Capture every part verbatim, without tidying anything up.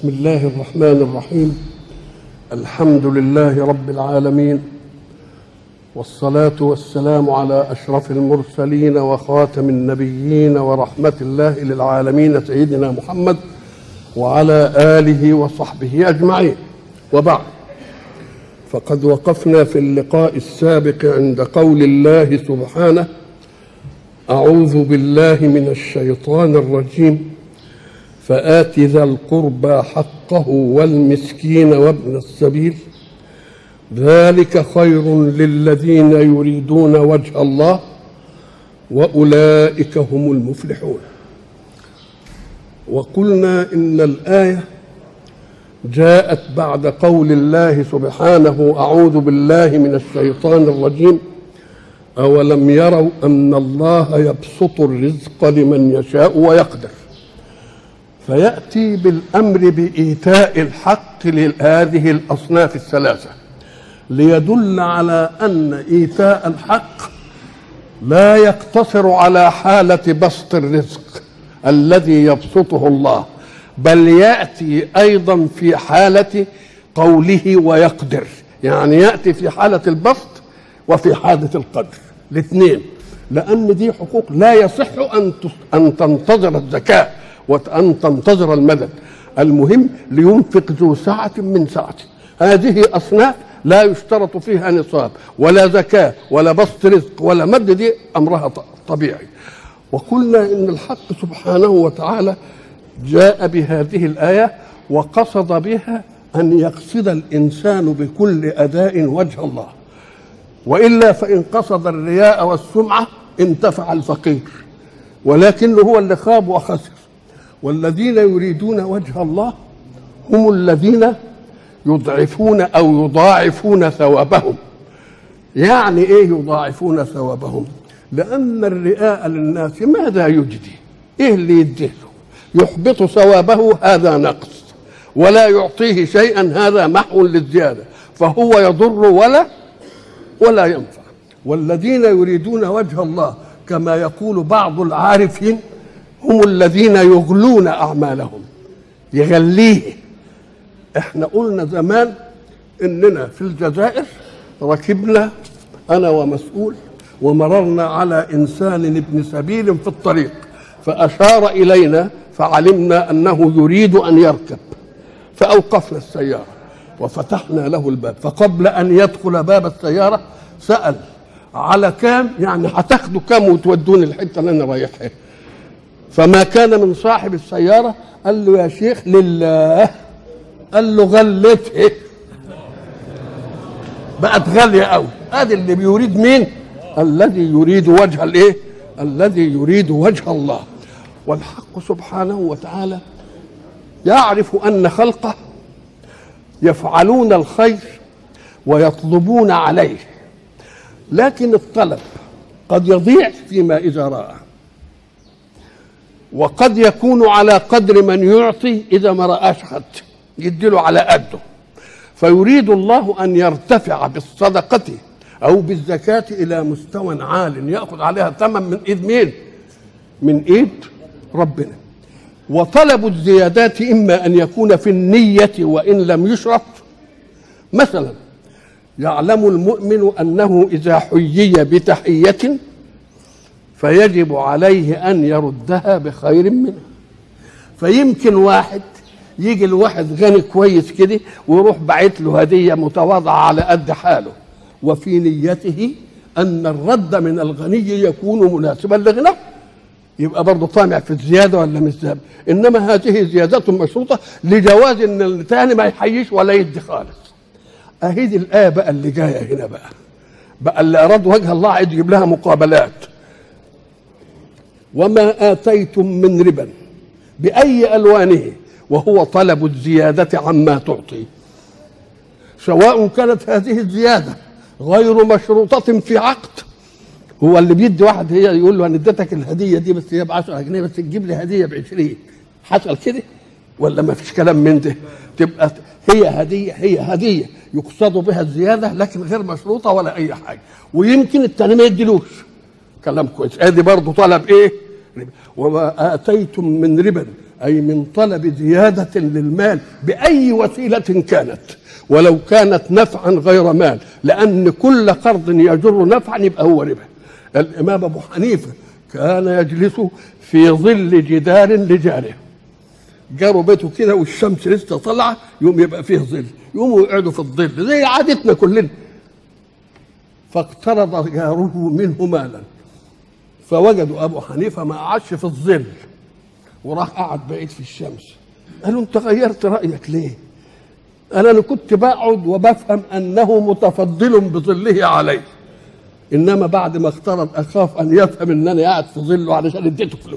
بسم الله الرحمن الرحيم. الحمد لله رب العالمين، والصلاة والسلام على أشرف المرسلين وخاتم النبيين ورحمة الله للعالمين سيدنا محمد وعلى آله وصحبه أجمعين، وبعد، فقد وقفنا في اللقاء السابق عند قول الله سبحانه: أعوذ بالله من الشيطان الرجيم، فآت ذا القربى حقه والمسكين وابن السبيل ذلك خير للذين يريدون وجه الله وأولئك هم المفلحون. وقلنا إن الآية جاءت بعد قول الله سبحانه: أعوذ بالله من الشيطان الرجيم، أولم يروا أن الله يبسط الرزق لمن يشاء ويقدر، فيأتي بالأمر بإيتاء الحق لهذه الأصناف الثلاثة، ليدل على أن إيتاء الحق لا يقتصر على حالة بسط الرزق الذي يبسطه الله، بل يأتي أيضا في حالة قوله ويقدر، يعني يأتي في حالة البسط وفي حالة القدر الاثنين، لأن دي حقوق لا يصح أن أن تنتظر الزكاة وأن تنتظر المدد. المهم لينفق ذو سعة من سعته. هذه أصناف لا يشترط فيها نصاب ولا زكاة ولا بسط رزق ولا مد، دي أمرها طبيعي. وقلنا إن الحق سبحانه وتعالى جاء بهذه الآية وقصد بها أن يقصد الإنسان بكل أداء وجه الله، وإلا فإن قصد الرياء والسمعة انتفع الفقير، ولكنه هو اللي خاب وخسر. والذين يريدون وجه الله هم الذين يضعفون أو يضاعفون ثوابهم. يعني إيه يضاعفون ثوابهم؟ لأن الرئاء للناس ماذا يجدي؟ إيه اللي يديه؟ يحبط ثوابه، هذا نقص، ولا يعطيه شيئا، هذا محو للزيادة، فهو يضر ولا ولا ينفع. والذين يريدون وجه الله كما يقول بعض العارفين هم الذين يغلون أعمالهم، يغليه. احنا قلنا زمان اننا في الجزائر ركبنا انا ومسؤول ومررنا على انسان ابن سبيل في الطريق، فاشار الينا فعلمنا انه يريد ان يركب، فاوقفنا السياره وفتحنا له الباب، فقبل ان يدخل باب السياره سأل: على كام؟ يعني هتاخدوا كام وتودوني الحته اللي انا رايحها؟ فما كان من صاحب السياره قال له: يا شيخ لله. قال له: غلته، بقت غاليه قوي. ادي اللي بيريد مين؟ الذي يريد وجه الايه؟ الذي يريد وجه الله. والحق سبحانه وتعالى يعرف ان خلقه يفعلون الخير ويطلبون عليه، لكن الطلب قد يضيع فيما اذا راى، وقد يكون على قدر من يعطي، إذا ما رآش حد يديله على قده. فيريد الله أن يرتفع بالصدقة أو بالزكاة إلى مستوى عال يأخذ عليها ثمن من إيد مين؟ من إيد ربنا. وطلب الزيادات إما أن يكون في النية وإن لم يشرط. مثلا يعلم المؤمن أنه إذا حيي بتحية فيجب عليه أن يردها بخير منها. فيمكن واحد يجي الواحد غني كويس كده ويروح باعت له هدية متواضعة على قد حاله، وفي نيته أن الرد من الغني يكون مناسبا لغناه، يبقى برضه طامع في الزيادة ولا مش زيادة. إنما هذه زيادة مشروطة لجواز أن الثاني ما يحييش ولا يدي خالص. أهيدي الآية بقى اللي جاية هنا بقى بقى اللي أراد وجه الله عايز يجيب لها مقابلات. وما آتيتم من ربا بأي ألوانه، وهو طلب الزيادة عما تعطي، سواء كانت هذه الزيادة غير مشروطة في عقد. هو اللي بيدي واحد هي يقول له: أنا اديتك الهدية دي بس هي بعشرة جنيه، بس تجيب لي هدية بعشرين، حصل كده ولا ما فيش كلام من ده؟ تبقى هي هدية، هي هدية يقصد بها الزيادة لكن غير مشروطة ولا أي حاجة، ويمكن التاني ما يديلوش. كلام كويس. ادي برضه طلب ايه؟ ربا. وما آتيتم من ربا أي من طلب زيادة للمال بأي وسيلة كانت، ولو كانت نفعا غير مال، لأن كل قرض يجر نفعا يبقى هو ربا. الإمام أبو حنيفة كان يجلس في ظل جدار لجاره، جاروا بيته كده والشمس لسه طالعه، يوم يبقى فيه ظل، يقوموا يقعدوا في الظل زي عادتنا كلنا. فاقترض جاره منه مالا، فوجدوا ابو حنيفه ما قعدش في الظل وراح قعد بعيد في الشمس. قالوا انت غيرت رايك ليه؟ قال انا كنت بقعد وبفهم انه متفضل بظله علي، انما بعد ما اقترض اخاف ان يفهم ان انا قاعد في ظله علشان اديته فلوس.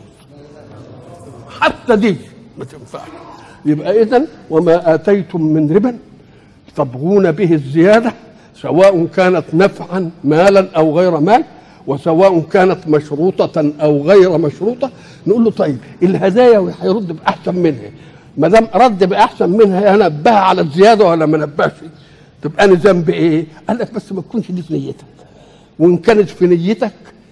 حتى دي ما تنفعش. يبقى اذن وما اتيتم من ربا تبغون به الزياده، سواء كانت نفعا مالا او غير مال، وسواء كانت مشروطه او غير مشروطه. نقول له طيب الهدايا هيرد باحسن منها، ما دام رد باحسن منها ينبه على الزياده ولا ما نبهش؟ تبقى انا ذنبي ايه؟ قال لك بس ما تكونش دي في نيتك، وان كانت في نيتك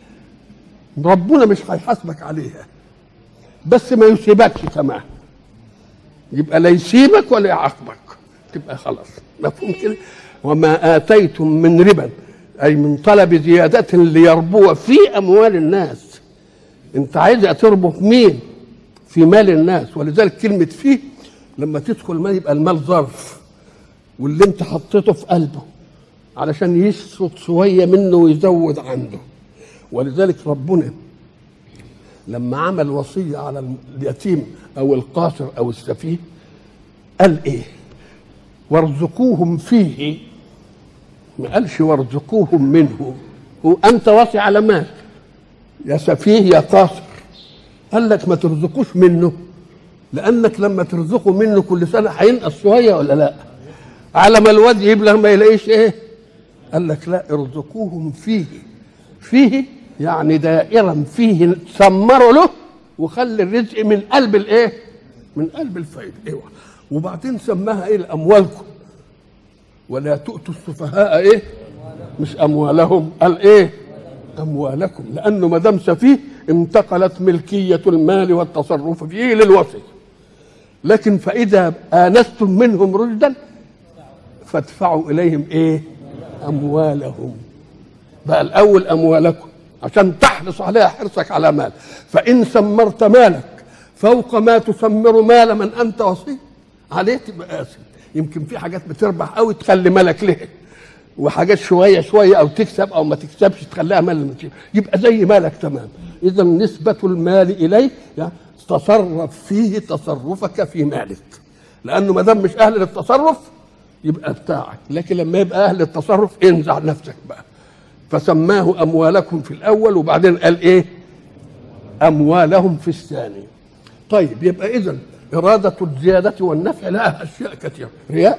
ربنا مش هيحاسبك عليها، بس ما يسيبكش كمان، يبقى لا يسيبك ولا يعاقبك، تبقى خلاص. مفهوم كده؟ وما آتيتم من ربا أي من طلب زيادة ليربو في أموال الناس. أنت عايز تربو في مين؟ في مال الناس. ولذلك كلمة فيه لما تدخل مال يبقى المال ظرف، واللي أنت حطيته في قلبه علشان يشرط شوية منه ويزود عنده. ولذلك ربنا لما عمل وصية على اليتيم أو القاصر أو السفيه قال إيه؟ وارزقوهم فيه، ما قالش وارزقوهم منه. وأنت واصي على مال يا سفيه يا قاصر، قال لك ما ترزقوش منه، لأنك لما ترزقوا منه كل سنة هينقص شوية ولا لا؟ على ما الواد يبلغ ما يلاقيش إيه؟ قال لك لا، ارزقوهم فيه. فيه يعني دائرا فيه سمروا له وخلي الرزق من قلب الايه؟ من قلب الفائده. ايوه. وبعدين سماها ايه؟ اموالكم، ولا تؤتوا السفهاء ايه؟ مش اموالهم، قال ايه؟ اموالكم، لانه ما دام سفيه انتقلت ملكيه المال والتصرف فيه للوصي. لكن فاذا انستم منهم رشدا فادفعوا اليهم ايه؟ اموالهم. بقى الاول اموالكم عشان تحرص عليها حرصك على مال. فإن سمرت مالك فوق ما تسمر مال من أنت وصي عليه تبقى آثم. يمكن في حاجات بتربح قوي تخلي مالك ليه، وحاجات شوية شوية أو تكسب أو ما تكسبش تخليها مال، يبقى زي مالك تمام. إذا نسبة المال إليه يعني تصرف فيه تصرفك في مالك، لأنه ما دام مش أهل للتصرف يبقى بتاعك، لكن لما يبقى أهل التصرف انزع نفسك بقى. فسماه أموالكم في الأول، وبعدين قال إيه؟ أموالهم في الثاني. طيب يبقى إذن إرادة الزيادة والنفع لها أشياء كثيرة. رياء،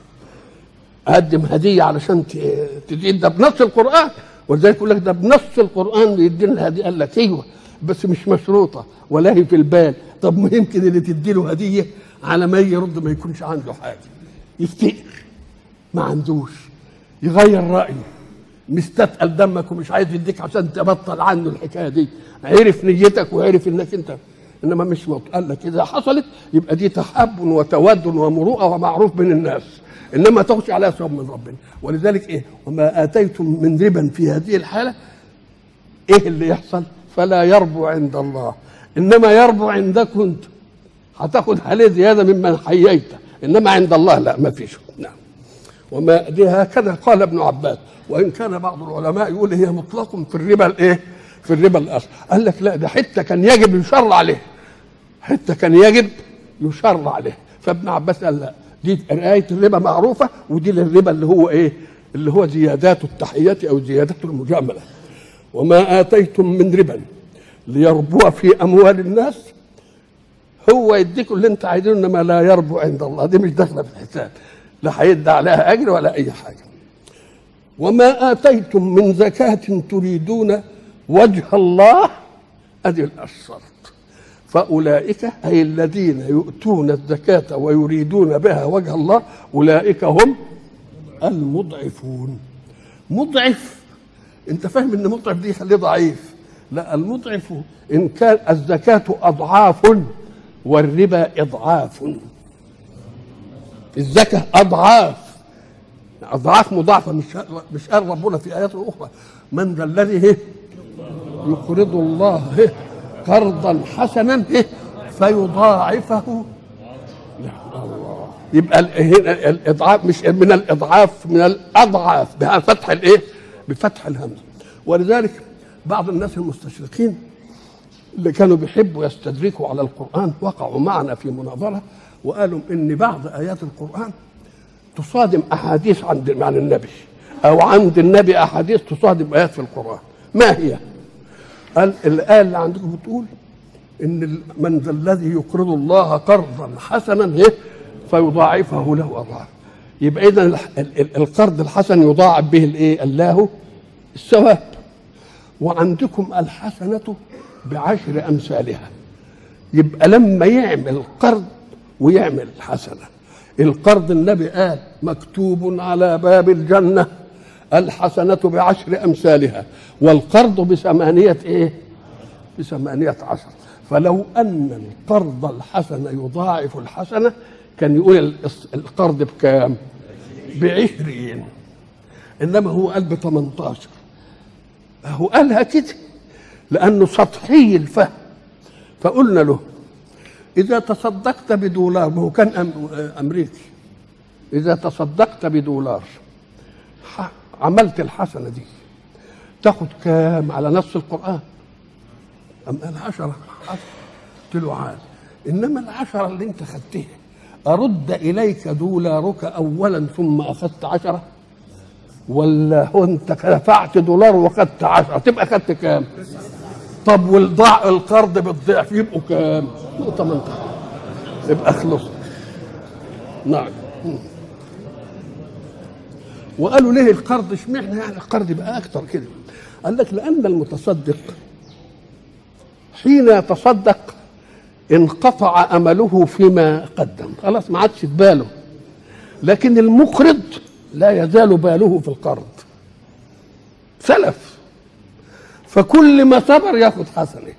أقدم هدية علشان تزيد، ده بنص القرآن. ولذلك يقول لك ده بنص القرآن يدينا الهدية. قال لك أيوه بس مش مشروطة ولا هي في البال. طب ما يمكن اللي تدي له هدية على ما يرد ما يكونش عنده حاجة، يفتقر، ما عندوش، يغير رأيه، مستثقل دمك ومش عايز يديك عشان تبطل عنه الحكايه دي. عرف نيتك وعرف انك انت، انما مش موت. قال لك اذا حصلت يبقى دي تحب وتود ومروءه ومعروف بين الناس، انما تخشى عليها ثواب من ربنا. ولذلك ايه؟ وما اتيتم من ربا في هذه الحاله ايه اللي يحصل؟ فلا يربو عند الله، انما يربو عندك انت، هتاخد عليه زياده ممن حييته، انما عند الله لا، ما فيش. نعم. وما دي هكذا قال ابن عباس، وان كان بعض العلماء يقول هي مطلق في الربا الايه؟ في الربا الاصل. قال لك لا، ده حته كان يجب يشرع عليه، حته كان يجب يشرع عليه. فابن عباس قال لا، دي رعايه الربا معروفه، ودي الربا اللي هو ايه؟ اللي هو زيادات التحيات او زيادات المجامله. وما اتيتم من ربا ليربو في اموال الناس، هو يديكم اللي انت عايزينه، انما لا يربو عند الله، دي مش داخله في الحساب، لا هيدي عليها اجر ولا اي حاجه. وما آتيتم من زكاة تريدون وجه الله، ادي الشرط، فاولئك اي الذين يؤتون الزكاة ويريدون بها وجه الله اولئك هم المضعفون. مضعف، انت فاهم ان مضعف دي خليه ضعيف، لا، المضعف إن كان الزكاة أضعاف والربا إضعاف. الزكاة أضعاف أضعاف مضاعفة. مش مش قال ربنا في آيات أخرى من ذا الذي يقرض الله قرضا حسنا فيضاعفه. يبقى الإضعاف مش من الإضعاف، من الأضعاف بفتح الإيه؟ بفتح الهمز. ولذلك بعض الناس المستشرقين اللي كانوا بيحبوا يستدركوا على القرآن وقعوا معنا في مناظرة وقالوا إن بعض آيات القرآن تصادم أحاديث عند عن النبي، أو عند النبي أحاديث تصادم آيات في القرآن. ما هي؟ قال الآية اللي عندكم بتقول إن من ذا الذي يقرض الله قرضا حسنا فيضاعفه له أضعاف. يبقى إذن القرض الحسن يضاعف به الإيه؟ الله الثواب. وعندكم الحسنة بعشر أمثالها. يبقى لما يعمل قرض ويعمل حسنة، القرض النبي قال مكتوب على باب الجنة الحسنة بعشر أمثالها، والقرض بثمانية إيه؟ بثمانية عشر. فلو أن القرض الحسن يضاعف الحسنة كان يقول القرض بكام؟ بعشرين. إنما هو قال بثمانتاشر. هو قالها كده لأنه سطحي الفهم. فقلنا له إذا تصدقت بدولار، ما هو كان أمريكي، إذا تصدقت بدولار عملت الحسنة دي تاخد كام على نص القرآن؟ أم قال عشرة. قلت له عاد، إنما العشرة اللي أنت خدتها أرد إليك دولارك أولا ثم أخذت عشرة، ولا هو أنت دفعت دولار وأخذت عشرة تبقى أخذت كام؟ طب والضع القرض بالضعف يبقوا كام؟ ثمانية. يبقى خلص. نعم. وقالوا ليه القرض اشمعنى يعني القرض يبقى اكتر كده؟ قال لك لان المتصدق حين يتصدق انقطع امله فيما قدم، خلاص ما عادش في باله. لكن المقرض لا يزال باله في القرض، سلف، فكل ما صبر ياخذ حسنه.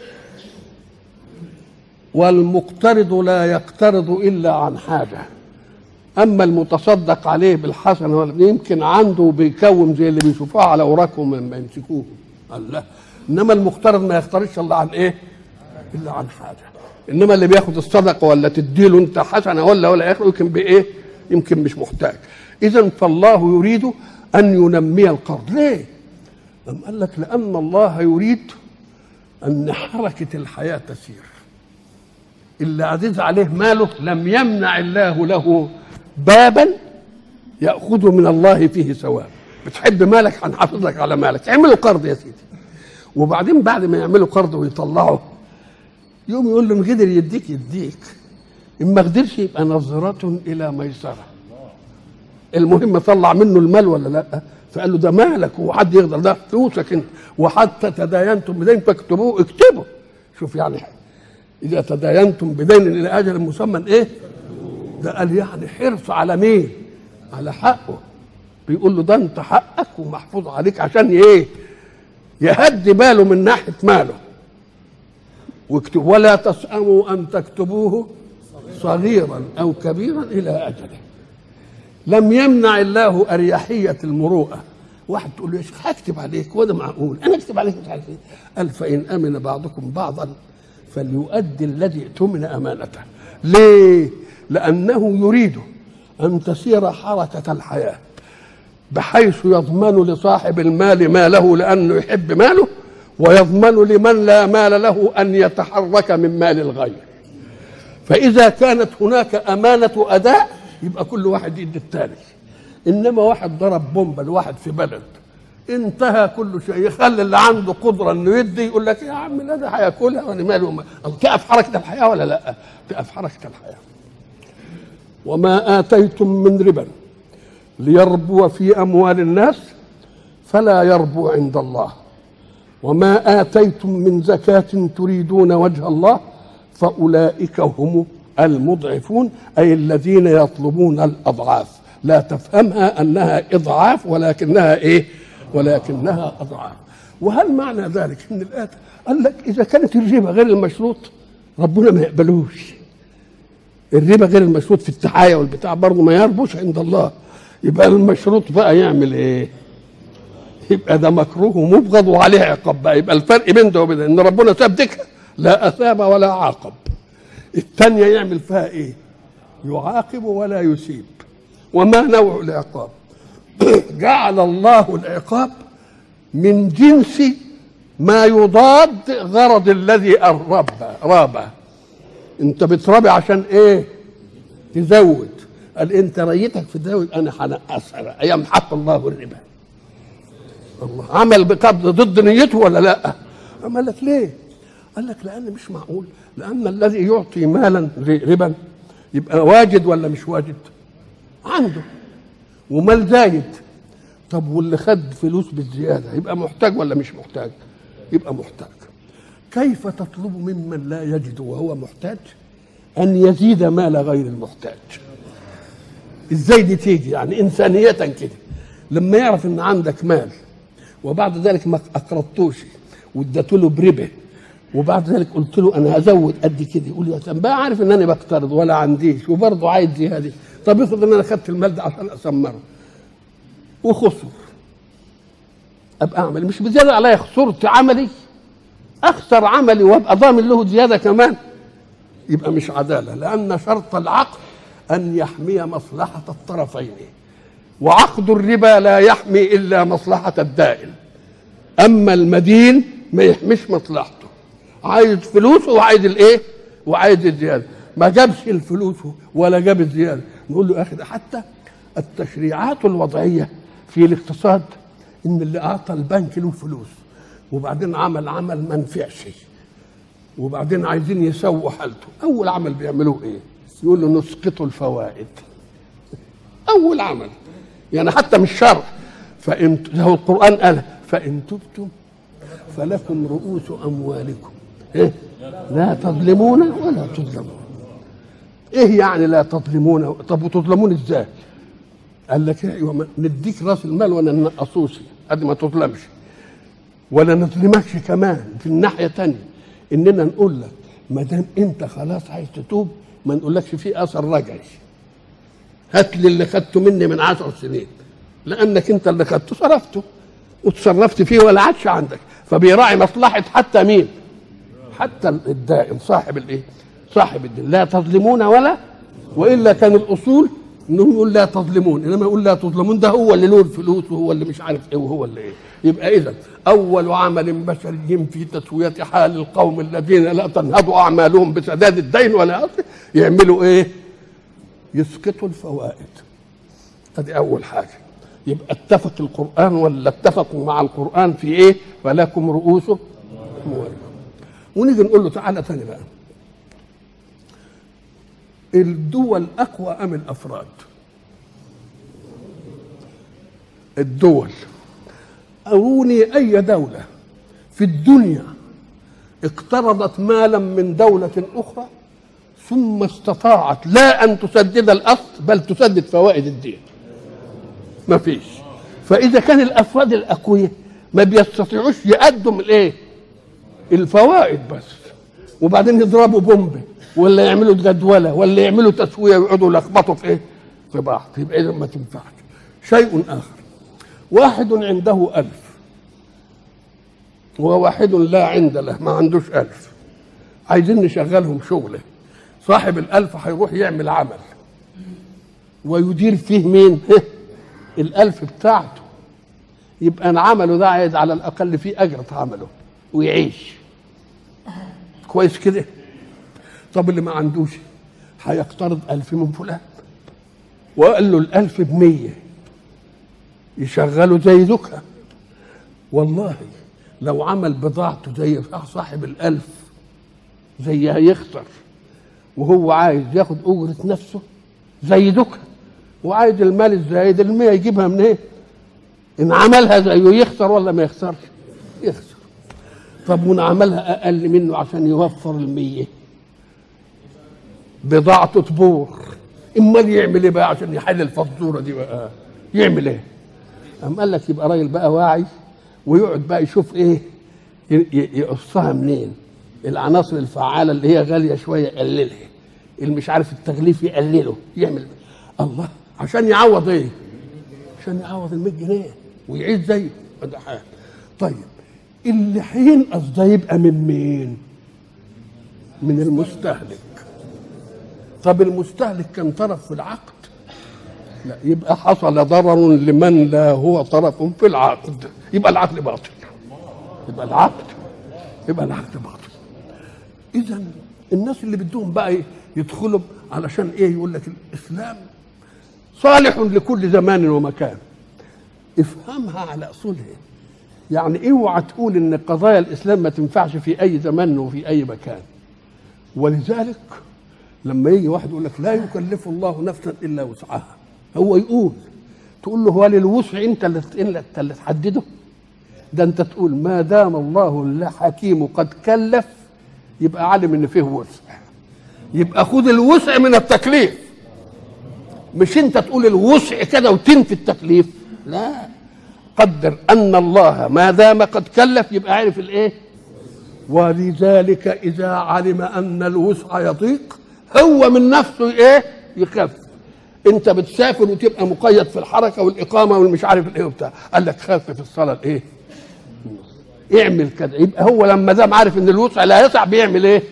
والمقترض لا يقترض الا عن حاجه. اما المتصدق عليه بالحسنه ولا يمكن عنده بيكوم زي اللي بيشوفوها على اوراقهم لما يمسكوه، قال لا. انما المقترض ما يقترضش الا عن ايه؟ الا عن حاجه. انما اللي بياخد الصدقه ولا تديله انت حسنه ولا ولا ياخد يمكن بايه؟ يمكن مش محتاج. اذا فالله يريد ان ينمي القرض. ليه؟ أم قال لك لان الله يريد ان حركه الحياه تسير. اللي عزيز عليه ماله لم يمنع الله له بابا يأخذ من الله فيه ثواب. بتحب مالك هنحافظ لك على مالك، اعملوا قرض يا سيدي. وبعدين بعد ما يعملوا قرض ويطلعوا يوم يقول له ان قدر يديك يديك، ان ما قدرش يبقى نظرة الى ميسرة. المهم طلع منه المال ولا لا؟ فقال له ده مالك وحد يقدر، ده فلوسك انت، وحتى تداينتم بدين فاكتبوه. اكتبوا. شوف يعني إذا تداينتم بدين إلى أجل مسمى إيه؟ ده قال يعني حرص على مين؟ على حقه. بيقول له ده أنت حقك ومحفوظ عليك عشان إيه؟ يهدي باله من ناحية ماله. واكتب ولا تسأموا أن تكتبوه صغيرا أو كبيرا إلى أجله. لم يمنع الله أريحية المروءة. واحد تقول له يا شيخ هكتب عليك وده معقول أنا أكتب عليك مش عارف إيه. قال فإن أمن بعضكم بعضا فليؤدي الذي اؤتمن امانته. ليه؟ لانه يريد ان تسير حركه الحياه بحيث يضمن لصاحب المال ماله لانه يحب ماله، ويضمن لمن لا مال له ان يتحرك من مال الغير. فاذا كانت هناك امانه اداء يبقى كل واحد يدي الثاني. انما واحد ضرب بومبا لواحد في بلد انتهى كل شيء، يخلي اللي عنده قدره انه يدي يقول لك يا عم لا ده هياكلها وانا ماله. تقف حركه الحياه ولا لا؟ تقف حركه الحياه. وما اتيتم من ربا ليربو في اموال الناس فلا يربو عند الله، وما اتيتم من زكاه تريدون وجه الله فاولئك هم المضعفون، اي الذين يطلبون الاضعاف. لا تفهمها انها اضعاف ولكنها ايه؟ ولكنها أضعاف. وهل معنى ذلك ان الآية قال لك اذا كانت الربا غير المشروط ربنا ما يقبلوش، الربا غير المشروط في التحايا والبتاع برضه ما يربوش عند الله، يبقى المشروط بقى يعمل ايه؟ يبقى ده مكروه ومبغض وعليه عقاب بقى. يبقى الفرق بين ده وبين ان ربنا ساب ديكها لا اثاب ولا عاقب، الثانيه يعمل فيها ايه؟ يعاقب ولا يسيب. وما نوع العقاب؟ جعل الله العقاب من جنس ما يضاد غرض الذي ربى رابه. انت بتربي عشان ايه؟ تزود. قال انت ريتك في تزود انا هنقصها ايام حق الله الربا. الله عمل بقبض ضد نيته ولا لا؟ قال لك ليه؟ قال لك لان مش معقول، لان الذي يعطي مالا ربا يبقى واجد ولا مش واجد؟ عنده ومال زايد. طب واللي خد فلوس بالزياده يبقى محتاج ولا مش محتاج؟ يبقى محتاج. كيف تطلب ممن لا يجد وهو محتاج ان يزيد مال غير المحتاج؟ ازاي دي تيجي؟ يعني انسانيه كده لما يعرف ان عندك مال وبعد ذلك ما اقرضتوش واديت له بربه وبعد ذلك قلت له انا هزود قد كده، يقول يا سلام بقى عارف ان انا بقترض ولا عنديش وبرضه عايز زياده. طب افرض ان انا خدت المال ده عشان اسمره وخسر، ابقى اعمل مش بزياده عليا، خسرت عملي، اخسر عملي وابقى ضامن له زياده كمان، يبقى مش عداله. لان شرط العقد ان يحمي مصلحه الطرفين، وعقد الربا لا يحمي الا مصلحه الدائن، اما المدين ما يحميش مصلحته، عايز فلوسه وعايز الايه؟ وعايز الزياده. ما جابش الفلوس ولا جاب الزياده، نقول له اخي حتى التشريعات الوضعيه في الاقتصاد ان اللي اعطى البنك له فلوس وبعدين عمل عمل ما نفعش وبعدين عايزين يسووا حالته، اول عمل بيعملوه ايه؟ يقول له نسقط الفوائد. اول عمل يعني حتى مش شرع. فان هو القران قال فان تبتم فلكم رؤوس اموالكم إيه؟ لا تظلمون ولا تظلمون. ايه يعني لا تظلمون؟ طب وتظلمون ازاي؟ قال لك ايوه نديك راس المال ولا ننقصوش قد ما تظلمش ولا نظلمكش كمان. في الناحيه الثانيه اننا نقول لك ما دام انت خلاص عايز تتوب ما نقولكش في اثر رجعي، هات لي اللي خدته مني من عشر سنين، لانك انت اللي خدته صرفته وتصرفت فيه ولا عادش عندك. فبيراعي مصلحه حتى مين؟ حتى الدائن صاحب الايه؟ صاحب الدين. لا تظلمون ولا، والا كان الاصول انهم يقول لا تظلمون، انما يقول لا تظلمون ده هو اللي له الفلوس وهو اللي مش عارف ايه وهو اللي ايه. يبقى اذا اول عمل بشري في تسويه حال القوم الذين لا تنهض اعمالهم بسداد الدين ولا اصل يعملوا ايه؟ يسقطوا الفوائد. ادي اول حاجه. يبقى اتفق القران ولا اتفقوا مع القران في ايه؟ فلكم رؤوس اموالكم. ونيجي نقول له تعالى ثاني بقى، الدول اقوى ام الافراد؟ الدول. أروني أي دولة في الدنيا اقترضت مالا من دولة أخرى ثم استطاعت لا أن تسدد الأصل بل تسدد فوائد الدين. ما فيش. فإذا كان الأفراد الأقوياء ما بيستطيعوش يقدم الإيه؟ الفوائد بس، وبعدين يضربوا بومب ولا يعملوا جدولة ولا يعملوا تسوية ويقعدوا يلخبطوا في إيه؟ في بعض. يبقى إذا ما تنفعش. شيء آخر، واحد عنده ألف وواحد لا عند له ما عندوش ألف، عايزين نشغلهم شغله. صاحب الألف هيروح يعمل عمل ويدير فيه مين؟ الألف بتاعته. يبقى عمله ده عايز على الأقل فيه أجرة عمله ويعيش كويس كده. طب اللي ما عندوش هيقترض ألف من فلان وقال له الألف بمية يشغله زي ذكها. والله لو عمل بضاعته زي صاحب الألف زي هيخسر، وهو عايز ياخد أجرة نفسه زي ذكها، وعايز المال الزايد المية يجيبها من ايه؟ إن عملها زيه يخسر ولا ما يخسرش؟ يخسر. طب وإن عملها أقل منه عشان يوفر المية بضاعته تبور، امال يعمل ايه بقى عشان يحل الفزوره دي بقى؟ يعمل ايه؟ قام قال لك يبقى راجل بقى واعي ويقعد بقى يشوف ايه يقصها منين، العناصر الفعاله اللي هي غاليه شويه يقللها، اللي مش عارف التغليف يقلله، يعمل الله عشان يعوض ايه؟ عشان يعوض ال مية جنيه ويعيش زيه. ده حاجه. طيب اللي هينقص ده يبقى من مين؟ من المستهلك. طب المستهلك كان طرف في العقد؟ لا، يبقى حصل ضرر لمن لا هو طرف في العقد، يبقى العقد باطل. يبقى العقد يبقى العقد باطل. اذا الناس اللي بدهم بقى يدخلوا علشان ايه؟ يقول لك الاسلام صالح لكل زمان ومكان. افهمها على اصولها. يعني اوعى تقول ان قضايا الاسلام ما تنفعش في اي زمان وفي اي مكان. ولذلك لما يجي واحد يقول لك لا يكلف الله نفسا الا وسعها، هو يقول تقول له هو للوسع انت اللي انت اللي تحدده؟ ده انت تقول ما دام الله الحكيم قد كلف يبقى عالم ان فيه وسع، يبقى خد الوسع من التكليف، مش انت تقول الوسع كده وتنفي التكليف. لا، قدر ان الله ما دام قد كلف يبقى عارف الايه. ولذلك اذا علم ان الوسع يضيق هو من نفسه ايه؟ يخف. انت بتسافر وتبقى مقيد في الحركه والاقامه والمش عارف الايه وبتاع، قال لك خف في الصلاه الايه؟ اعمل كده. يبقى هو لما دام عارف ان الوسع لا يسع بيعمل ايه؟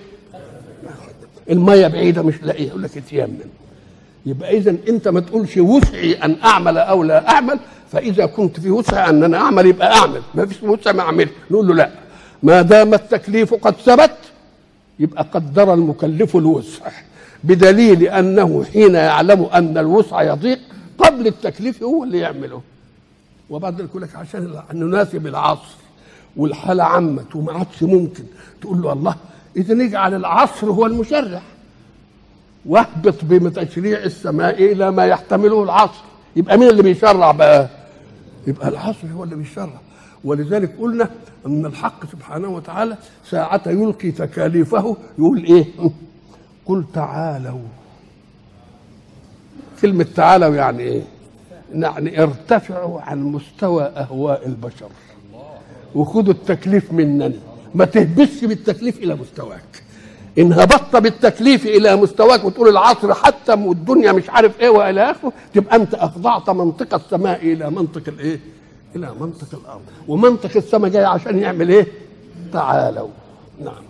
الميه بعيده مش لاقيها يقول لك اتيمم. يبقى اذا انت ما تقولش وسعي ان اعمل او لا اعمل، فاذا كنت في وسع ان انا اعمل يبقى اعمل، ما فيش وسع ما اعملش. نقول له لا، ما دام التكليف قد ثبت يبقى قدر المكلف الوسع، بدليل انه حين يعلم ان الوسع يضيق قبل التكليف هو اللي يعمله. وبعد ذلك يقول لك عشان نناسب العصر والحاله عمت وما عادش ممكن، تقول له الله اذا نجعل العصر هو المشرع واهبط بتشريع السماء الى ما يحتمله العصر. يبقى مين اللي بيشرع بقى؟ يبقى العصر هو اللي بيشرع. ولذلك قلنا ان الحق سبحانه وتعالى ساعة يلقي تكاليفه يقول ايه؟ قل تعالوا. كلمة تعالوا يعني ايه؟ يعني ارتفعوا عن مستوى اهواء البشر وخدوا التكليف مننا، ما تهبسش بالتكليف الى مستواك. ان هبطت بالتكليف الى مستواك وتقول العصر حتى والدنيا مش عارف ايه والى اخره، تبقى انت اخضعت منطق السماء الى منطق الايه؟ الى منطق الارض. ومنطق السماء جاي عشان يعمل ايه؟ تعالوا. نعم.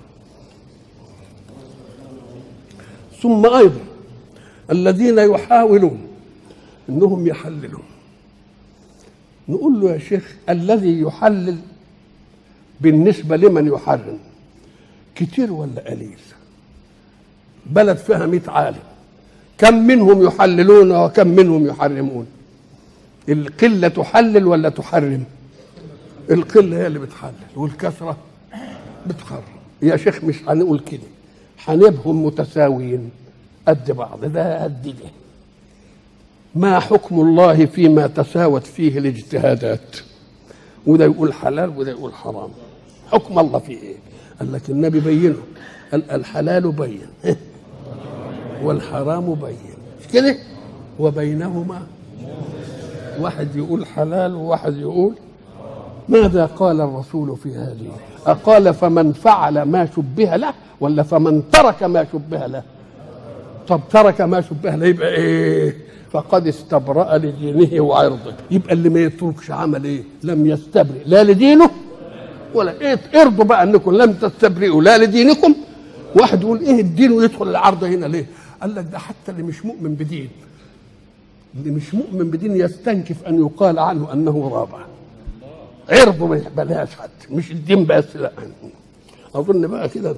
ثم ايضا الذين يحاولون انهم يحللوا، نقول له يا شيخ الذي يحلل بالنسبه لمن يحرم كتير ولا قليل؟ بلد فيها مئة عالم، كم منهم يحللون وكم منهم يحرمون؟ القلة تحلل ولا تحرم؟ القلة هي اللي بتحلل والكثرة بتحرم. يا شيخ مش هنقول كده، هنبهم متساويين قد بعض، ده قد ده. ما حكم الله فيما تساوت فيه الاجتهادات؟ وده يقول حلال وده يقول حرام. حكم الله فيه ايه؟ قال لك النبي بينه، قال الحلال بين والحرام بين، مش كده؟ وبينهما واحد يقول حلال وواحد يقول. ماذا قال الرسول في هذه؟ أقال فمن فعل ما شبه له ولا فمن ترك ما شبه له؟ طب ترك ما شبه له يبقى ايه؟ فقد استبرأ لدينه وعرضه. يبقى اللي ما يتركش عمل ايه؟ لم يستبرئ لا لدينه ولا ايه. ارضوا بقى انكم لم تستبرئوا لا لدينكم. واحد يقول ايه الدين ويدخل العرض هنا ليه؟ قال لك ده حتى اللي مش مؤمن بدين، اللي مش مؤمن بدين يستنكف ان يقال عنه انه رابع. عرضه ما يقبلهاش حد، مش الدين بس. لا اظن بقى كده.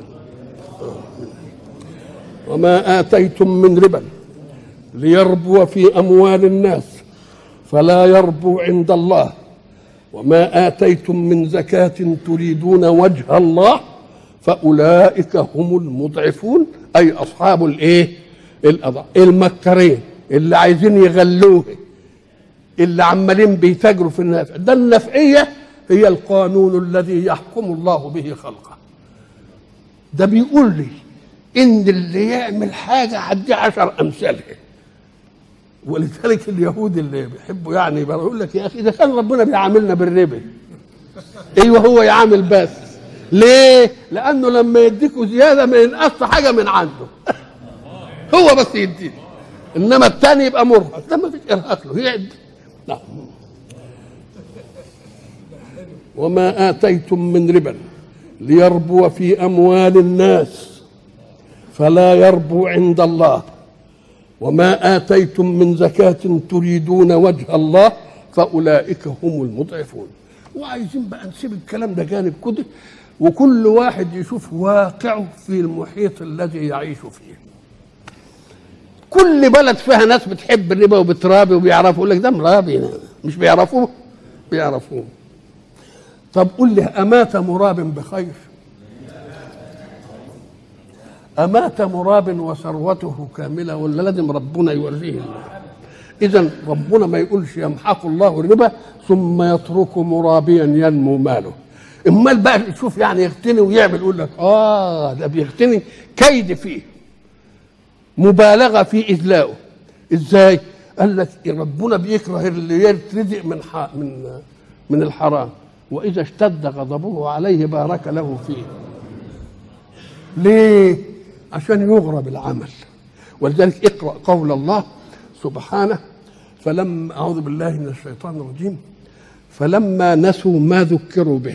وما آتيتم من ربا ليربو في أموال الناس فلا يربو عند الله، وما آتيتم من زكاة تريدون وجه الله فأولئك هم المضعفون، أي أصحاب الإيه؟ الأضعاف، المكرين اللي عايزين يغلوه، اللي عمالين بيتاجروا في النفع. ده النفعية هي القانون الذي يحكم الله به خلقه. ده بيقول لي إن اللي يعمل حاجة هدي عشر أمثالها. ولذلك اليهود اللي بيحبوا يعني يقول لك يا أخي إذا كان ربنا بيعاملنا بالربا ايوه هو يعامل بس. ليه؟ لانه لما يديكوا زياده ما ينقص حاجه من عنده هو بس يديه، انما الثاني يبقى مرهق، ده ما فيش ارهاق له يعد. نعم. وما آتيتم من ربا ليربو في أموال الناس فلا يربو عند الله، وما آتيتم من زكاة تريدون وجه الله فأولئك هم المضعفون. وعايزين بقى نسيب الكلام ده جانب كده، وكل واحد يشوف واقعه في المحيط الذي يعيش فيه. كل بلد فيها ناس بتحب الربا وبترابي وبيعرفوا، يقول لك ده مرابي، مش بيعرفوه بيعرفوه. طب قل لي أمات مراب بخير؟ أمات مراب وثروته كاملة ولا لازم ربنا يوريه؟ إذن ربنا ما يقولش يمحق الله الربا ثم يترك مرابيا ينمو ماله. امال بقى تشوف يعني يغتني ويعمل، يقول لك اه ده بيغتني كيد فيه، مبالغه في اذلائه. ازاي؟ قال لك ربنا بيكره اللي يرتزق من من من الحرام، واذا اشتد غضبه عليه بارك له فيه. ليه؟ عشان يغرب العمل. ولذلك اقرأ قول الله سبحانه: فلما أعوذ بالله من الشيطان الرجيم فلما نسوا ما ذكروا به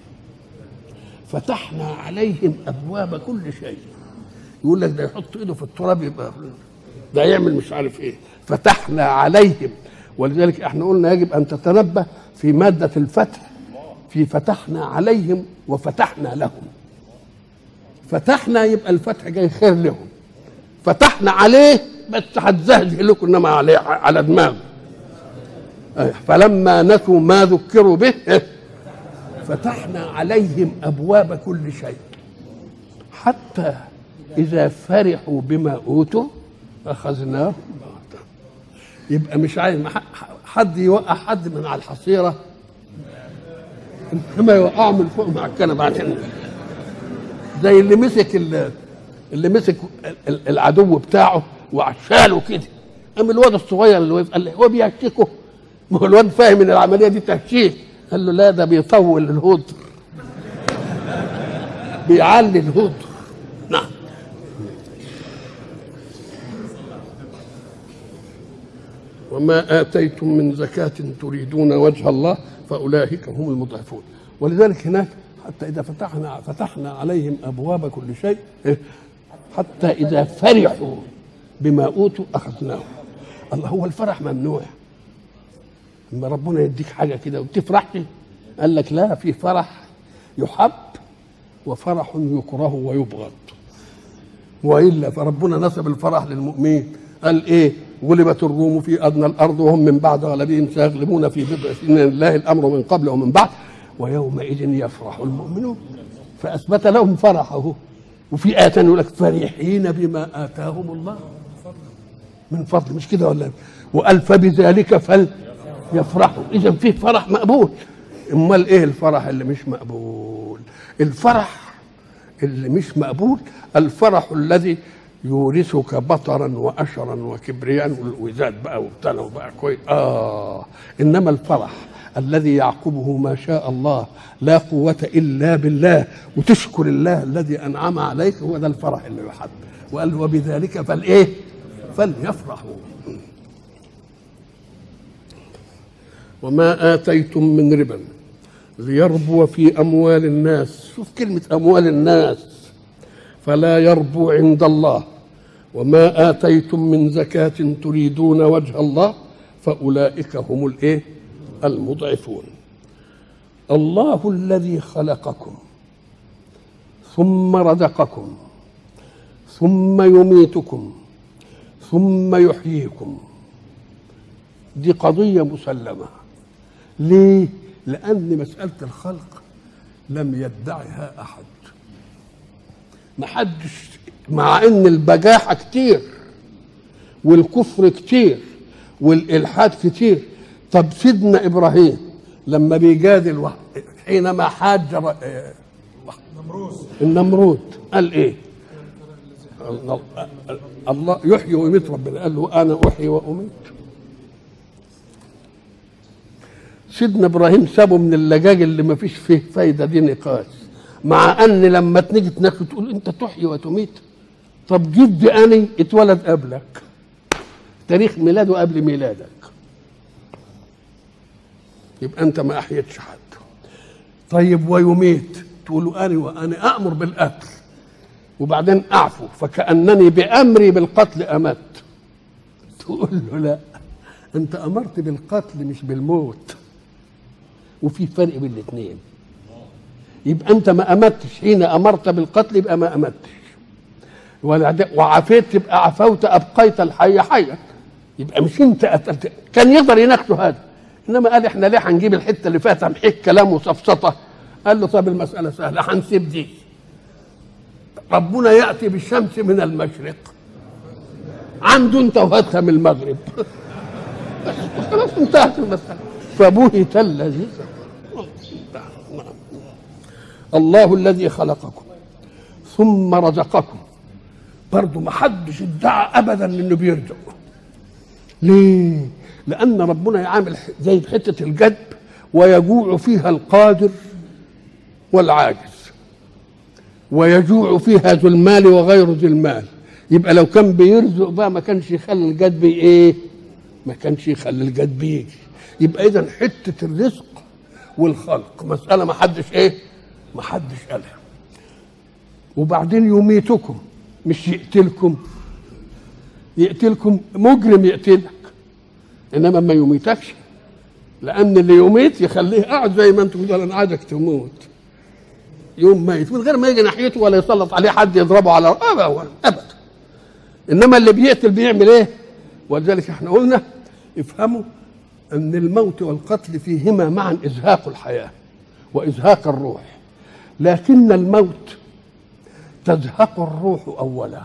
فتحنا عليهم أبواب كل شيء. يقول لك ده يحط ايده في التراب يبقى ده يعمل مش عارف ايه، فتحنا عليهم. ولذلك احنا قلنا يجب ان تتنبه في مادة الفتح، في فتحنا عليهم وفتحنا لهم. فتحنا يبقى الفتح جاي خير لهم، فتحنا عليه بس هتزهزه لكم انما عليه على دماغه. فلما نسوا ما ذكروا به فتحنا عليهم ابواب كل شيء حتى اذا فرحوا بما اوتوا اخذناهم. يبقى مش عايز حد يوقع حد من على الحصيره، انما يوقعوا من فوق مع الكنبه عشان زي اللي مسك اللي مسك العدو بتاعه وعشاله كده. قام الواد الصغير اللي وقف قال له هو بيهشكه؟ ما هو الواد فاهم ان العمليه دي تهشيك. قال له لا ده بيطول الهدر، بيعلي الهدر. نعم. وما آتيتم من زكاة تريدون وجه الله فأولئك هم المضعفون. ولذلك هناك حتى إذا فتحنا فتحنا عليهم أبواب كل شيء حتى إذا فرحوا بما أوتوا أخذناهم. الله هو الفرح ممنوع؟ لما ربنا يديك حاجة كده وتفرحش؟ قال لك لا، في فرح يحب وفرح يكره ويبغض. وإلا فربنا نسب الفرح للمؤمنين، قال إيه؟ غلبت الروم في أدنى الأرض وهم من بعد غلبهم سيغلبون في بضع سنين لله الأمر من قبل ومن بعد ويومئذ يفرح المؤمنون. فأثبت لهم فرحه. وفي آية يقول لك فرحين بما آتاهم الله من فضل، مش كده ولا؟ وقال فبذلك فليفرحوا. إذا فيه فرح مقبول. امال ايه الفرح اللي مش مقبول؟ الفرح اللي مش مقبول الفرح الذي يورثك بطرا واشرا وكبريا وزاد بقى وابتلى بقى كويس. اه انما الفرح الذي يعقبه ما شاء الله، لا قوة الا بالله، وتشكر الله الذي انعم عليك، هو ده الفرح اللي يحب. وقال وبذلك فالايه؟ فليفرحوا. وما آتيتم من ربا ليربو في أموال الناس، شوف كلمة أموال الناس، فلا يربو عند الله. وما آتيتم من زكاة تريدون وجه الله فأولئك هم الإيه؟ المضعفون. الله الذي خلقكم ثم رزقكم ثم يميتكم ثم يحييكم، دي قضية مسلمة. ليه؟ لأن مسألة الخلق لم يدعها أحد، ما حدش، مع أن البجاحة كتير والكفر كتير والإلحاد كتير. طب سيدنا إبراهيم لما بيجادل حينما حاج النمرود قال إيه؟ الله يحيي ويميت ربنا، قال له أنا أحيي وأميت. سيدنا ابراهيم سابه من اللجاج اللي ما فيش فيه فايده دي نقاش، مع ان لما تيجي تناقش تقول انت تحيي وتميت. طب جدي اني اتولد قبلك، تاريخ ميلاده قبل ميلادك، يبقى انت ما احييتش حد. طيب ويميت، تقول له اني وانا امر بالقتل وبعدين اعفو، فكانني بامري بالقتل امت. تقول له لا، انت امرت بالقتل مش بالموت، وفي فرق بين الاثنين. يبقى انت ما امتش، حين امرت بالقتل يبقى ما امتش، وعفيت تبقى عفوت ابقيت الحي حيا، يبقى مش انت قتلت. كان يقدر يناقشه هذا، انما قال احنا ليه هنجيب الحته اللي فيها تمحيك كلام وسفسطه؟ قال له طب المساله سهله، هنسيب دي. ربنا ياتي بالشمس من المشرق، عنده انت وهاتها من المغرب. خلاص انتهت المساله. فبهت الذي الله الذي خلقكم ثم رزقكم. برضه ما حدش ادعى ابدا انه بيرزق. ليه؟ لان ربنا يعامل زي بحته الجدب، ويجوع فيها القادر والعاجز، ويجوع فيها ذو المال وغير ذو المال. يبقى لو كان بيرزق بقى ما كانش يخلي الجدب ايه؟ ما كانش يخلي الجدب يجي. يبقى اذا حته الرزق والخلق مساله ما حدش ايه؟ ما حدش قالها. وبعدين يميتكم، مش يقتلكم. يقتلكم مجرم يقتلك، انما ما يميتكش، لان اللي يميت يخليه قاعد زي ما انت بتقول انا عايزك تموت، يوم ميت من غير ما يجي ناحيته ولا يسلط عليه حد يضربه على ابدا ابدا. انما اللي بيقتل بيعمل ايه؟ ولذلك احنا قلنا افهموا ان الموت والقتل فيهما معا ازهاق الحياه وازهاق الروح، لكن الموت تزهق الروح اولا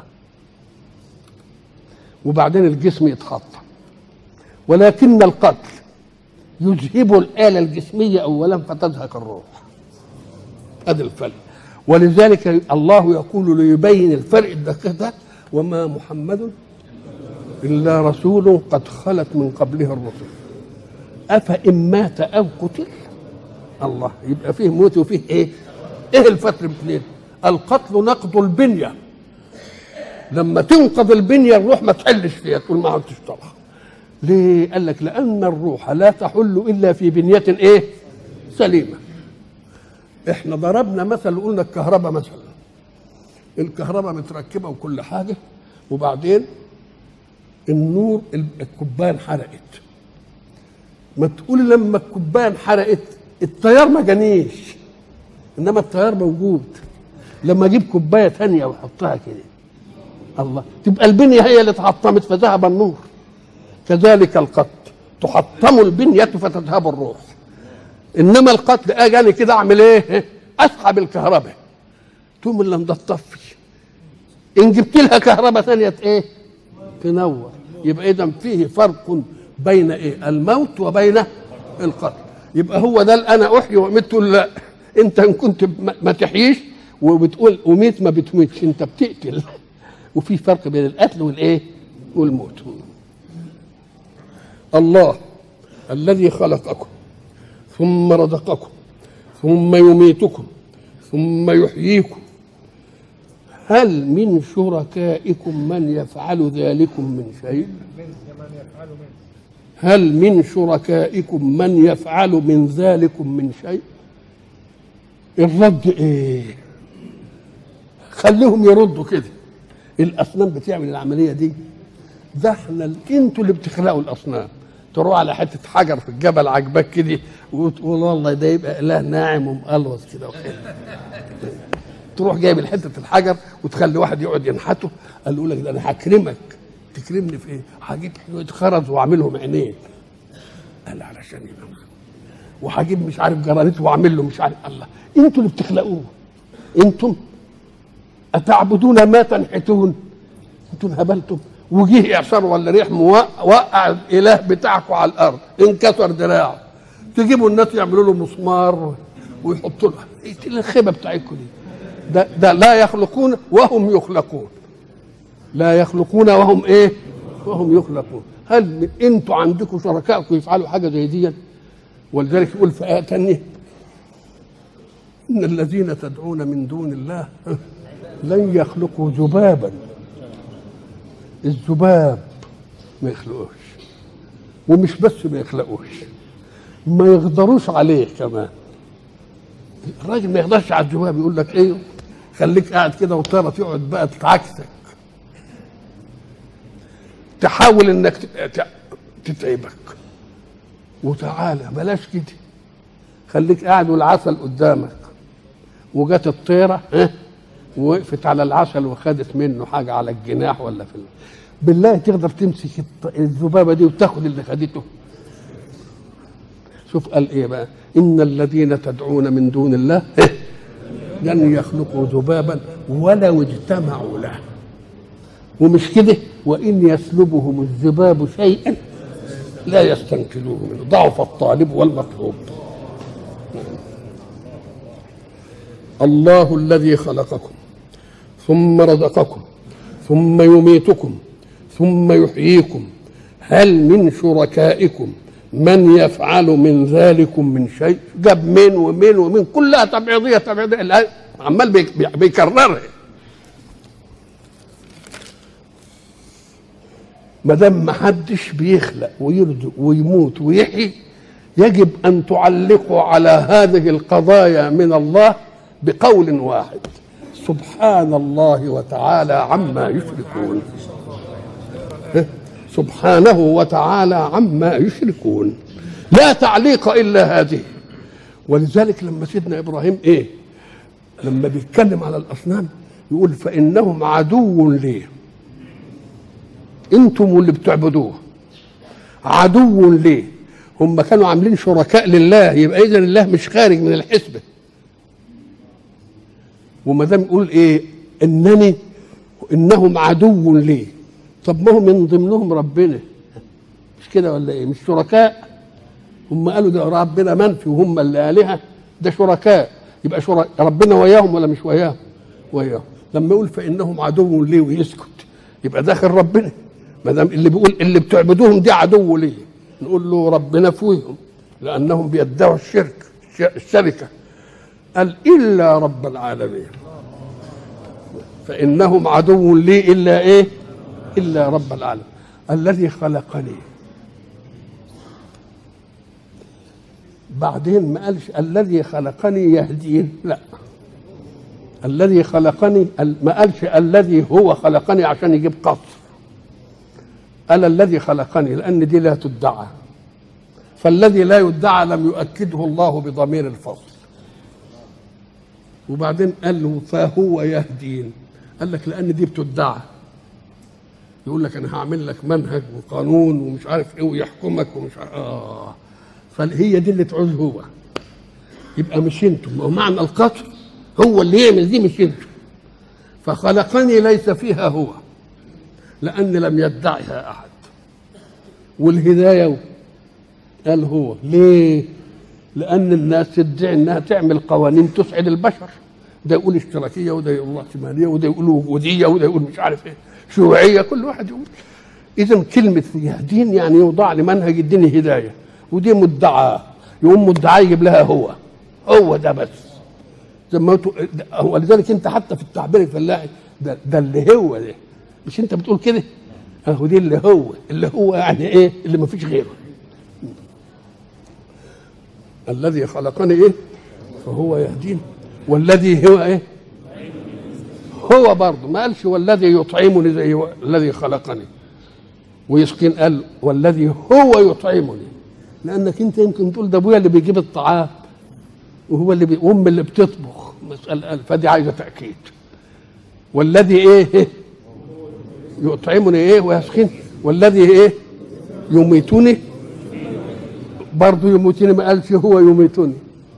وبعدين الجسم يتخطى، ولكن القتل يذهب الآلة الجسمية اولا فتزهق الروح. هذا الفرق. ولذلك الله يقول ليبين الفرق الدقيق ده: وما محمد إلا رسول قد خلت من قبله الرسل أفإن مات أو قتل. الله، يبقى فيه موت وفيه إيه؟ إيه الفتر باثنين؟ القتل نقض البنية، لما تنقض البنية الروح ما تحلش فيها، تقول ما عدتش طالعة. ليه؟ قال لك لأن الروح لا تحل إلا في بنية إيه؟ سليمة. إحنا ضربنا مثل قلنا الكهرباء مثلا، الكهرباء متركبة وكل حاجة، وبعدين النور الكوبايه انحرقت. ما تقولي لما الكوبايه انحرقت التيار ما جانيش، انما التيار موجود. لما اجيب كوبايه ثانيه واحطها كده، الله، تبقى البنيه هي اللي اتحطمت فذهب النور. كذلك القتل، تحطم البنيه فتذهب الروح. انما القتل اجاني كده اعمل ايه؟ اسحب الكهرباء تقوم اللي تطفي. ان جبت لها كهرباء ثانيه ايه؟ تنور. يبقى اذا فيه فرق بين ايه؟ الموت وبين القتل. يبقى هو ده اللي انا احيي واميت. تقول لا، انت ان كنت ما تحييش وبتقول اميت ما بتميتش، انت بتقتل. وفي فرق بين القتل والايه؟ والموت. الله الذي خلقكم ثم رزقكم ثم يميتكم ثم يحييكم، هل من شركائكم من يفعل ذلكم من شيء؟ هل من شركائكم من يفعل من ذلكم من شيء؟ الرد ايه؟ خليهم يردوا كده. الاصنام بتعمل العمليه دي؟ ده احنا انتوا اللي بتخلقوا الاصنام. تروح على حته حجر في الجبل عجبك كده وتقول والله ده يبقى اله ناعم ومقلوص كده وكده. تروح جايب حته الحجر وتخلي واحد يقعد ينحته، قال له لك ده انا هكرمك. تكرمني في ايه؟ هجيب حلوه خرز واعملهم عينين. قال علشان يبقى، وهجيب مش عارف جرانيت واعمل له مش عارف. الله، انتوا اللي بتخلقوه. انتم اتعبدون ما تنحتون. انتم هبلتم. وجيه اعصار ولا ريح وقع الاله بتاعكم على الارض، انكسر دراعه، تجيبوا الناس يعملوا له مسمار ويحطوا له. ايه الخيبه بتاعتكم دي؟ ده, ده لا يخلقون وهم يخلقون. لا يخلقون وهم ايه؟ وهم يخلقون. هل انتوا عندكم شركائكم يفعلوا حاجه زي دي؟ ولذلك يقول في آية تانية إن الذين تدعون من دون الله لن يخلقوا ذبابا. الذباب ما يخلقوش، ومش بس ما يخلقوش، ما يقدروش عليه كمان. الراجل ما يقدرش على الذباب، يقول لك ايه، خليك قاعد كده وطيره تقعد بقى تتعكسك، تحاول انك تتعبك، وتعالى بلاش كده، خليك قاعد والعسل قدامك، وجت الطيره ها ووقفت على العسل وخدت منه حاجه على الجناح ولا في ال... بالله تقدر تمسك الذبابه دي وتاخد اللي خدته؟ شوف قال ايه بقى، ان الذين تدعون من دون الله لن يخلقوا ذبابا ولو اجتمعوا له. ومش كده، وان يسلبهم الذباب شيئا لا يستنقذوه منه، ضعف الطالب والمطلوب. الله الذي خلقكم ثم رزقكم ثم يميتكم ثم يحييكم هل من شركائكم من يفعل من ذلكم من شيء؟ جاب من ومن ومن كلها تبعيضيه تبعيضيه، عمال بيكررها. ما دام ما حدش بيخلق ويرزق ويموت ويحيي، يجب ان تعلقوا على هذه القضايا من الله بقول واحد: سبحان الله وتعالى عما يشركون. سبحانه وتعالى عما يشركون، لا تعليق الا هذه. ولذلك لما سيدنا ابراهيم ايه لما بيتكلم على الاصنام يقول فانهم عدو لي، انتم اللي بتعبدوه عدو لي. هم كانوا عاملين شركاء لله، يبقى اذا الله مش خارج من الحسبه. وما دام يقول ايه انني انهم عدو لي، طب ما هو من ضمنهم ربنا، مش كده ولا ايه؟ مش شركاء؟ هم قالوا ده ربنا منفي وهم اللي آلهة، ده شركاء، يبقى شركاء ربنا وياهم ولا مش وياهم؟ وياهم. لما يقول فإنهم عدو لي ويسكت، يبقى داخل ربنا. ما دام اللي بيقول اللي بتعبدوهم دي عدو لي، نقول له ربنا فوقهم لأنهم بيدعوا الشرك الشركة. قال إلا رب العالمين، فإنهم عدو لي إلا إيه؟ إلا رب العالمين الذي خلقني. بعدين ما قالش الذي خلقني يهدين، لا، الذي خلقني ما قالش الذي هو خلقني عشان يجيب قصر، قال الذي خلقني لأن دي لا تدعى، فالذي لا يدعى لم يؤكده الله بضمير الفصل. وبعدين قال له فهو يهدين، قال لك لأن دي بتدعى، يقول لك انا هعمل لك منهج وقانون ومش عارف ايه ويحكمك ومش عارف اه فهي دي اللي تعوز هو، يبقى مش انتم. ومعنى القصر هو اللي يعمل دي مش انتم. فخلقني ليس فيها هو لان لم يدعها احد. والهدايه قال هو ليه؟ لان الناس تدعي انها تعمل قوانين تسعد البشر، ده يقول اشتراكيه وده يقول احتماليه وده يقول وجوديه وده يقول مش عارف ايه شيوعيه، كل واحد يقول. اذا كلمه يهدين يعني يوضع لمنهج الدين هدايه، ودي مدعاه، يقوم مدعاه يجيب لها هو هو ده بس. زي ما هو لذلك انت حتى في التعبير الفلاحي ده, ده اللي هو ده، مش انت بتقول كده؟ اهو دي اللي هو اللي هو يعني ايه؟ اللي ما فيش غيره. الذي خلقني ايه؟ فهو يهدين. والذي هو ايه؟ هو برضه ما قالش والذي يطعمني زي الذي خلقني ويسكن، قال والذي هو يطعمني، لانك انت يمكن تقول ده ابويا اللي بيجيب الطعام وهو اللي بي... وام اللي بتطبخ، مسألة فدي عايزه تاكيد. والذي ايه يطعمني ايه ويسكن، والذي ايه يميتني برضه يميتني، ما قالش هو يميتني.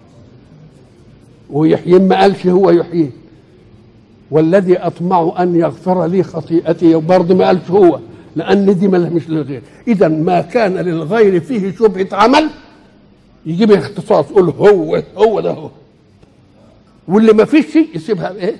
ويحيي ما قالش هو يحيي. والذي اطمع ان يغفر لي خطيئتي برضه ما قالش هو، لان دي مش للغير. اذا ما كان للغير فيه شبهه عمل يجيب اختصاص، يقول هو هو ده هو، واللي ما فيش شيء يسيبها بايه؟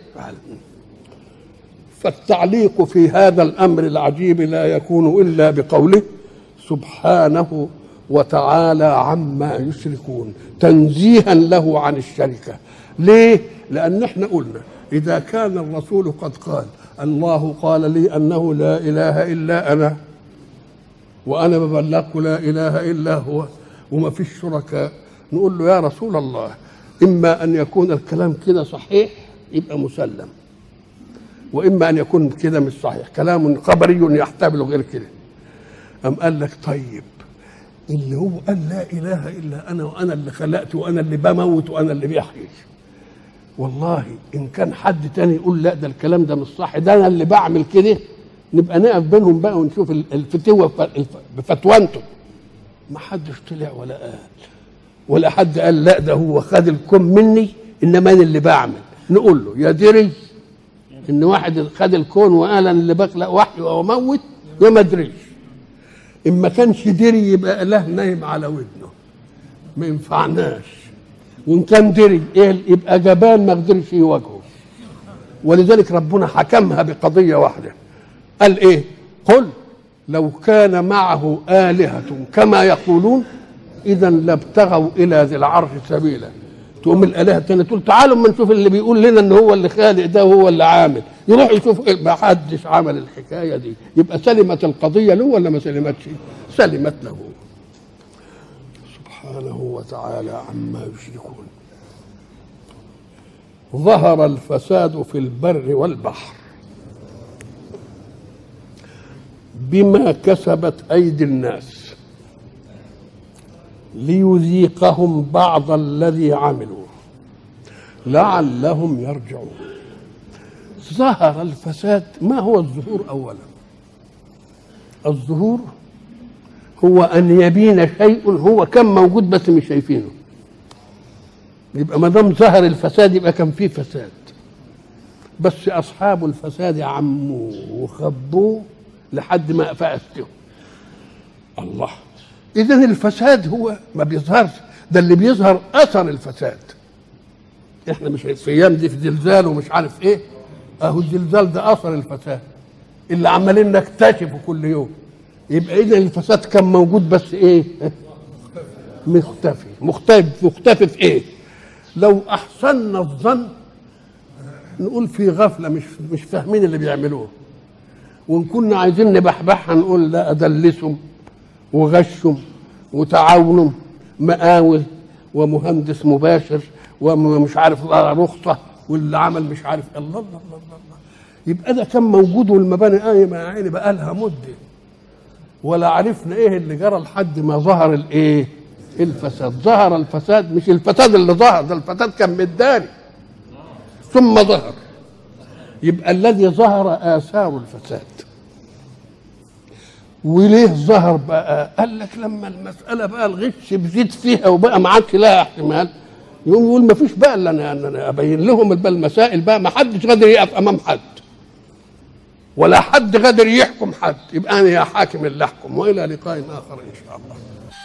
فالتعليق في هذا الامر العجيب لا يكون الا بقوله سبحانه وتعالى عما يشركون، تنزيها له عن الشركة. ليه؟ لأن احنا قلنا إذا كان الرسول قد قال الله قال لي أنه لا إله إلا أنا وأنا ببلغك لا إله إلا هو وما فيش شركاء، نقول له يا رسول الله إما أن يكون الكلام كده صحيح يبقى مسلم، وإما أن يكون كده مش صحيح، كلام خبري يحتمل غير كده. أم قال لك طيب اللي هو قال لا إله إلا أنا وأنا اللي خلقت وأنا اللي بموت وأنا اللي بيحيي، والله إن كان حد تاني يقول لا ده الكلام ده مش صح، ده أنا اللي بعمل كده، نبقى نقف بينهم بقى ونشوف الفتوى بفتوانته. ما حدش طلع ولا قال، ولا حد قال لا ده هو خد الكم مني إنما أنا اللي بعمل. نقول له يا دري إن واحد خد الكون وقال أنا اللي بخلق وحي وأموت، يا ما دريش. إن ما كانش دري يبقى إله نايم على ودنه ما ينفعناش، وإن كان دري إيه يبقى جبان ما قدرش يواجهه. ولذلك ربنا حكمها بقضية واحدة، قال إيه؟ قل لو كان معه آلهة كما يقولون إذا لابتغوا إلى ذي العرش سبيلا. تقوم الآلهة التانية تقول تعالوا ما نشوف اللي بيقول لنا إن هو اللي خالق ده وهو اللي عامل، يروح يشوف إيه؟ ما حدش عمل الحكاية دي. يبقى سلمت القضية له ولا ما سلمتش؟ سلمت له سبحانه وتعالى عما يشركون. ظهر الفساد في البر والبحر بما كسبت أيدي الناس ليذيقهم بعض الذي عملوا لعلهم يرجعون. ظهر الفساد. ما هو الظهور؟ أولا الظهور هو أن يبين شيء هو كان موجود بس مش شايفينه. يبقى ما دام ظهر الفساد يبقى كان فيه فساد، بس أصحاب الفساد عموه وخبوه لحد ما فأسته الله. إذن الفساد هو ما بيظهرش، ده اللي بيظهر أثر الفساد. إحنا مش في أيام دي في زلزال ومش عارف إيه، أهو الزلزال ده أثر الفساد اللي عمالين نكتشفه كل يوم. يبقى إذن الفساد كان موجود بس إيه؟ مختفي. مختفي مختفي في إيه؟ لو أحسننا الظن نقول في غفلة، مش مش فاهمين اللي بيعملوه، وإن كنا عايزين نبحبحها نقول لا أدلسهم وغشهم وتعاونهم مقاول ومهندس مباشر ومش عارف رخصة واللي عمل مش عارف. الله الله الله الله. يبقى ده كان موجود والمباني قايمة يا عيني بقى لها مدة، ولا عرفنا ايه اللي جرى لحد ما ظهر الايه؟ الفساد. ظهر الفساد، مش الفساد اللي ظهر، ده الفساد كان متداري ثم ظهر. يبقى الذي ظهر آثار الفساد. وليه ظهر بقى؟ قال لك لما المسألة بقى الغش بزيد فيها وبقى ما عادش لها احتمال، يقوم يقول ما فيش بقى الا انا انا ابين لهم بقى المسائل بقى، ما حدش قادر يقف امام حد ولا حد قادر يحكم حد، يبقى انا يا حاكم اللي احكم. والى لقاء اخر ان شاء الله.